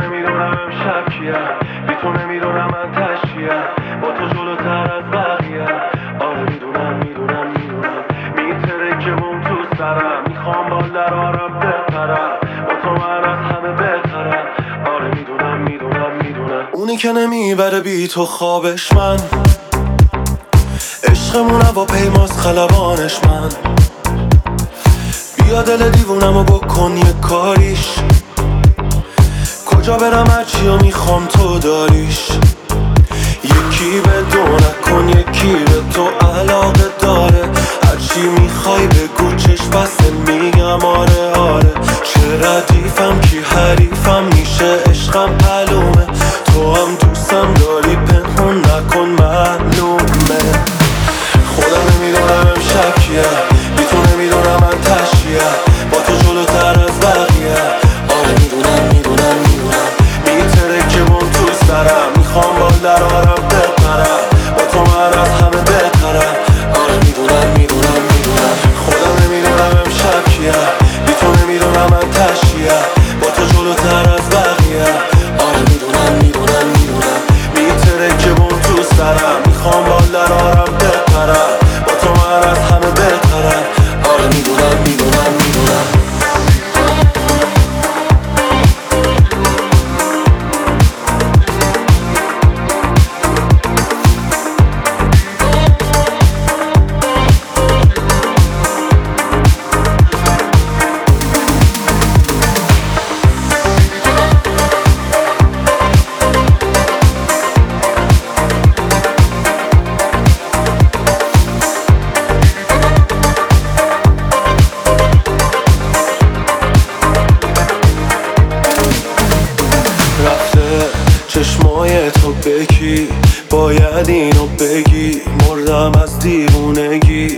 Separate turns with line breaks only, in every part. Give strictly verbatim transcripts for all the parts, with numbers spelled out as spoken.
نمیدونم امشب کیم، بی تو نمیدونم من تشکیم، با تو جلوتر از بقیه. آره میدونم میدونم میدونم میتره که بوم تو سرم، میخوام بال در آرم بپرم، با تو من از همه بهترم. آره میدونم میدونم میدونم اونی که نمیبره بی تو خوابش من، عشقمون هوا پیماز خلبانش من. بیا دل دیوونمو بکن یه کاریش، کجا برم هرچی و میخوام تو داریش. یکی به دو نکن یکی به تو علاقه داره، هرچی میخوای بگو چشم بسته میگم آره آره. چه ردیفم کی حریفم میشه عشقم معلومه، تو هم دوستم داری پنهون نکن معلومه. خودم نمیدونم امشب کیه، بی تو نمیدونم من تشکیه، با تو جلوتر از بقیه. آره میدونم میدونم میدونم میتره که بوم تو سرم، میخوام بال در آرم بپرم، با تو من از همه بهترم. آره میدونم میدونم میدونم خودم نمیدونم امشب کیه، بی تو نمیدونم من تشکیه، با تو جلوتر از بقیه. آره میدونم میدونم میدونم میتره که بوم تو سرم، میخوام بال در آرم بپرم، با تو من از همه بهترم. آره میدونم میدونم میدونم چشمای تو بکی، باید اینو بگی، مردم از دیوونگی.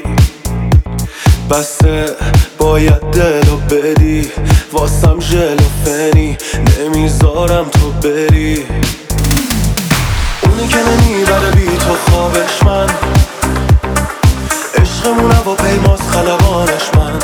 بسته باید دلو بدی، واسم ژلوفنی نمیذارم تو بری. اونی که نمیبره بی تو خوابش من، عشقمون هوا پیماز خلبانش من.